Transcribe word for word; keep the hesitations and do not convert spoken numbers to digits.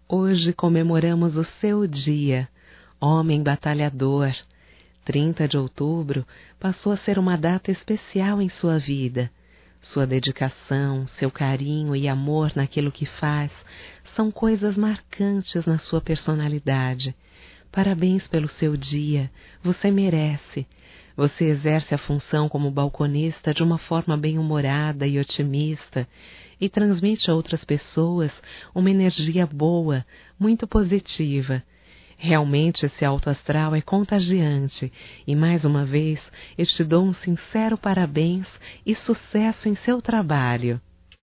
Hoje comemoramos o seu dia, homem batalhador. trinta de outubro passou a ser uma data especial em sua vida. Sua dedicação, seu carinho e amor naquilo que faz são coisas marcantes na sua personalidade. Parabéns pelo seu dia, você merece. Você exerce a função como balconista de uma forma bem-humorada e otimista e transmite a outras pessoas uma energia boa, muito positiva. Realmente esse alto astral é contagiante e, mais uma vez, eu te dou um sincero parabéns e sucesso em seu trabalho.